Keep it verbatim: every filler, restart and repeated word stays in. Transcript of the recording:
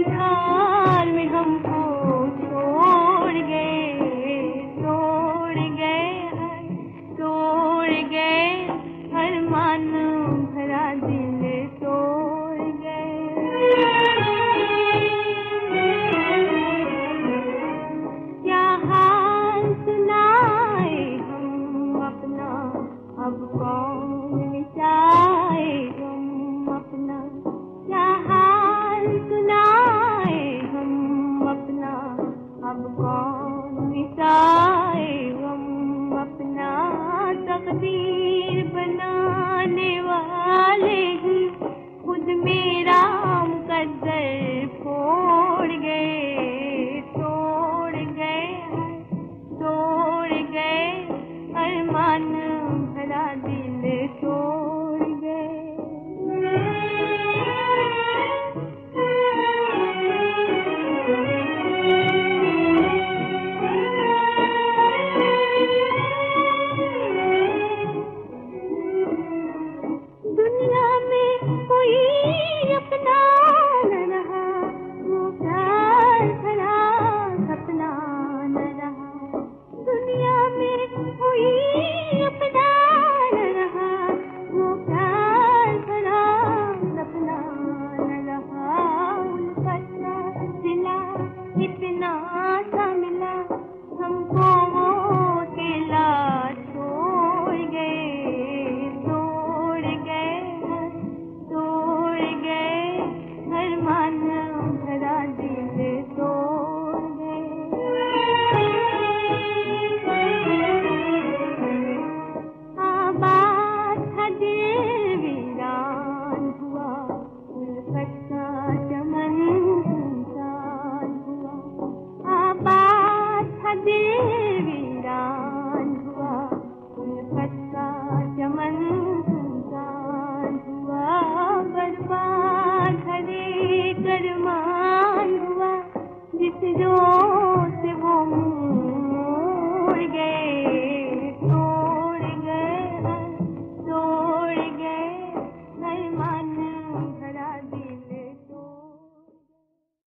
हाल में हमको छोड़ गए, छोड़ गए, छोड़ गए, अरमान भरा दिल तोड़ गए। क्या हाल सुनाए हम अपना, अब कौन मिटाए हम अपना। क्या हाल सुनाए हम अपना, अब कौन मिटाए हम अपना। तकदीर